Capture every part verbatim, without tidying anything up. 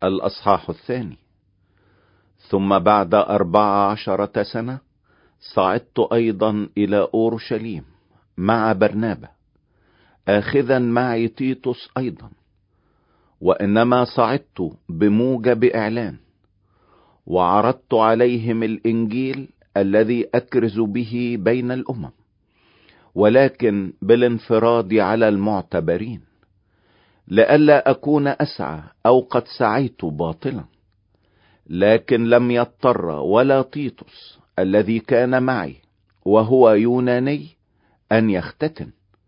الأصحاح الثاني. ثم بعد أربع عشرة سنة صعدت أيضا إلى أورشليم مع برنابا، آخذا معي تيتوس أيضا، وإنما صعدت بموجب إعلان، وعرضت عليهم الإنجيل الذي أكرز به بين الأمم، ولكن بالانفراد على المعتبرين، لئلا أكون أسعى أو قد سعيت باطلا. لكن لم يضطر ولا تيتوس الذي كان معي وهو يوناني أن يختتن،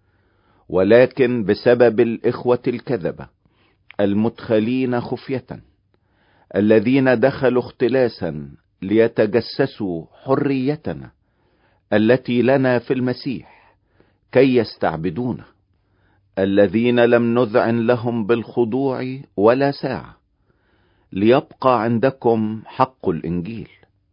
ولكن بسبب الإخوة الكذبة المدخلين خفية الذين دخلوا اختلاسا ليتجسسوا حريتنا التي لنا في المسيح كي يستعبدونا، الذين لم نذعن لهم بالخضوع ولا ساعة، ليبقى عندكم حق الإنجيل.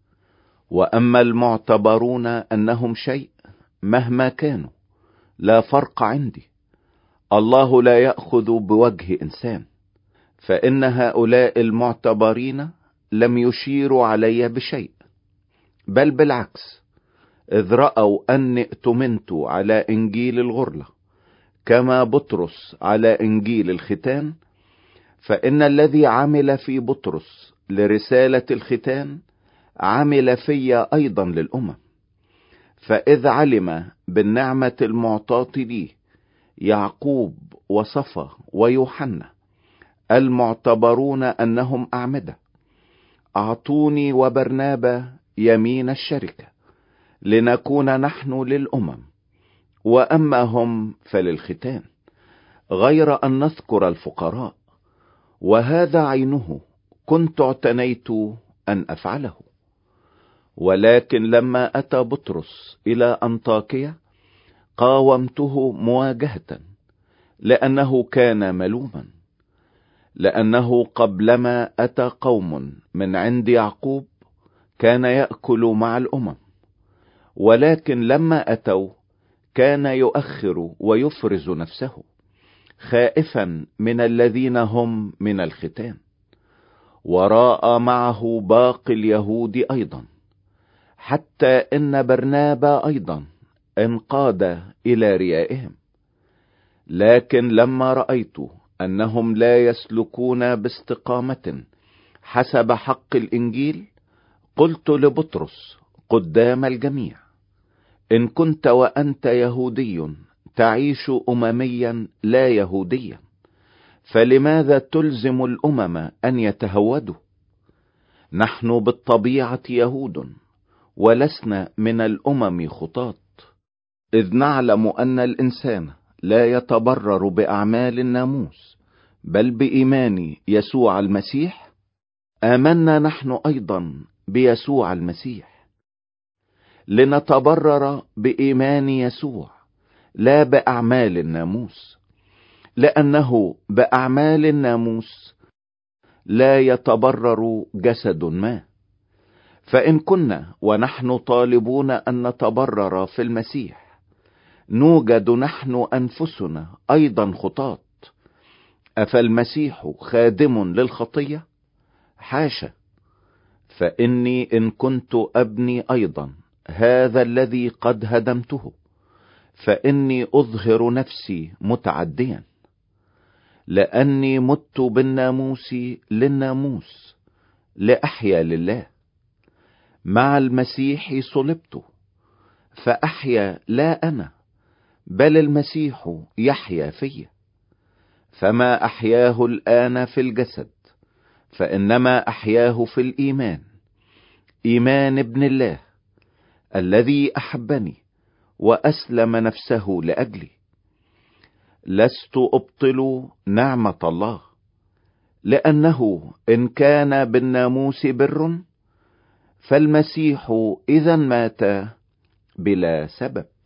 وأما المعتبرون أنهم شيء مهما كانوا لا فرق عندي، الله لا يأخذ بوجه إنسان، فإن هؤلاء المعتبرين لم يشيروا علي بشيء، بل بالعكس، إذ رأوا أني ائتمنت على إنجيل الغرلة كما بطرس على إنجيل الختان، فإن الذي عمل في بطرس لرسالة الختان عمل في أيضا للأمم. فإذ علم بالنعمة المعطاة لي يعقوب وصفا ويوحنا المعتبرون أنهم أعمدة، أعطوني وبرنابا يمين الشركة لنكون نحن للأمم، وأما هم فللختان، غير أن نذكر الفقراء، وهذا عينه كنت اعتنيت أن أفعله. ولكن لما أتى بطرس إلى أنطاكية قاومته مواجهة، لأنه كان ملوما، لأنه قبلما أتى قوم من عند يعقوب كان يأكل مع الأمم، ولكن لما أتوا كان يؤخر ويفرز نفسه خائفا من الذين هم من الختان، وراء معه باقي اليهود أيضا، حتى إن برنابا أيضا انقاد إلى ريائهم. لكن لما رأيت أنهم لا يسلكون باستقامة حسب حق الإنجيل، قلت لبطرس قدام الجميع: إن كنت وأنت يهودي تعيش أمميا لا يهوديا، فلماذا تلزم الأمم أن يتهودوا؟ نحن بالطبيعة يهود ولسنا من الأمم خطاة، إذ نعلم أن الإنسان لا يتبرر بأعمال الناموس بل بإيمان يسوع المسيح. آمنا نحن أيضا بيسوع المسيح لنتبرر بإيمان يسوع لا بأعمال الناموس، لأنه بأعمال الناموس لا يتبرر جسد ما. فإن كنا ونحن طالبون أن نتبرر في المسيح نوجد نحن أنفسنا أيضا خطاة، أفالمسيح خادم للخطية؟ حاشا، فإني إن كنت أبني أيضا هذا الذي قد هدمته فإني أظهر نفسي متعديا، لأني مت بالناموس للناموس لأحيا لله. مع المسيح صلبت، فأحيا لا أنا بل المسيح يحيا في. فما أحياه الآن في الجسد فإنما أحياه في الإيمان، إيمان ابن الله الذي أحبني وأسلم نفسه لأجلي. لست أبطل نعمة الله، لأنه إن كان بالناموس بر فالمسيح إذا مات بلا سبب.